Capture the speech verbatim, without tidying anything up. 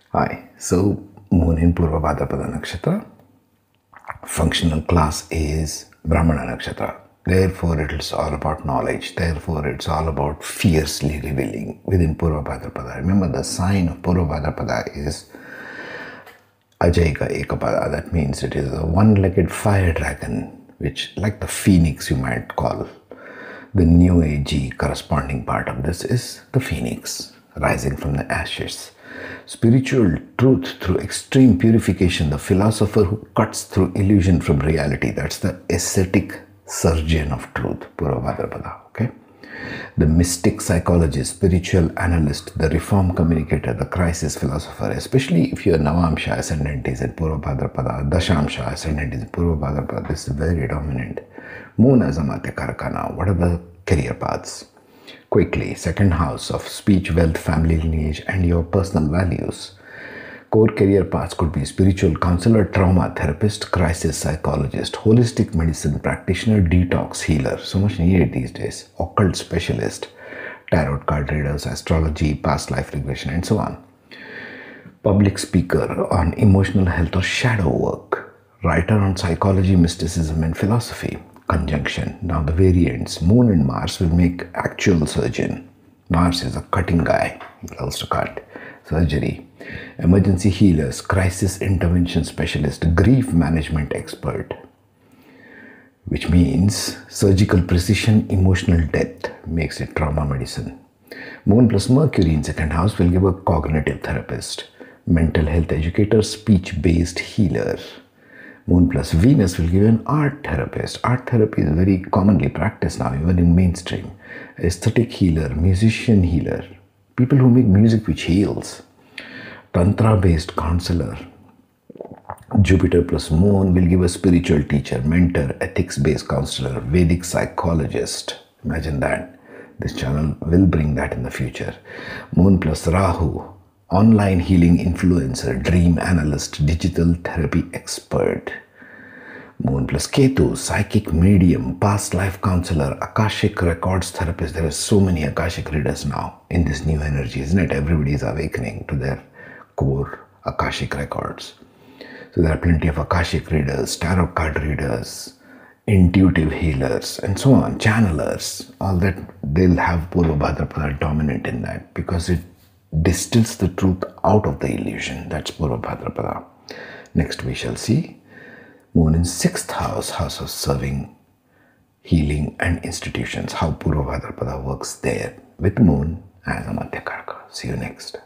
Hi, so Moon in Purva Bhadrapada Nakshatra. Functional class is Brahmana Nakshatra. Therefore, it is all about knowledge. Therefore, it's all about fiercely revealing within Purva Bhadrapada. Remember, the sign of Purva Bhadrapada is Ajayika Ekapada. That means it is a one-legged fire dragon, which, like the phoenix, you might call. The new agey corresponding part of this is the phoenix rising from the ashes. Spiritual truth through extreme purification, the philosopher who cuts through illusion from reality. That's the ascetic surgeon of truth, Purva Bhadrapada. Okay? The mystic psychologist, spiritual analyst, the reform communicator, the crisis philosopher, especially if your Navamsha ascendant is in Purva Bhadrapada, Dashamsha ascendant is in Purva Bhadrapada, this is very dominant. Moon as a Matya Karaka now. What are the career paths? Quickly, second house of speech, wealth, family lineage, and your personal values. Core career paths could be spiritual counselor, trauma therapist, crisis psychologist, holistic medicine practitioner, detox healer, so much needed these days, occult specialist, tarot card readers, astrology, past life regression, and so on. Public speaker on emotional health or shadow work, writer on psychology, mysticism, and philosophy. Conjunction. Now the variants, Moon and Mars will make actual surgeon. Mars is a cutting guy, he loves to cut. Surgery. Emergency healers, crisis intervention specialist, grief management expert, which means surgical precision, emotional depth, makes it trauma medicine. Moon plus Mercury in second house will give a cognitive therapist, mental health educator, speech-based healer. Moon plus Venus will give an art therapist. Art therapy is very commonly practiced now, even in mainstream. Aesthetic healer, musician healer, people who make music which heals. Tantra-based counselor. Jupiter plus Moon will give a spiritual teacher, mentor, ethics-based counselor, Vedic psychologist. Imagine that. This channel will bring that in the future. Moon plus Rahu, online healing influencer, dream analyst, digital therapy expert. Moon plus Ketu, psychic medium, past life counselor, Akashic records therapist. There are so many Akashic readers now in this new energy, isn't it? Everybody is awakening to their core Akashic records. So there are plenty of Akashic readers, tarot card readers, intuitive healers, and so on, channelers. All that, they'll have Purva Bhadrapada dominant in that because it distills the truth out of the illusion. That's Purva Bhadrapada. Next we shall see Moon in sixth house, house of serving, healing, and institutions. How Purva Bhadrapada works there with Moon as a Madhya Karaka. See you next.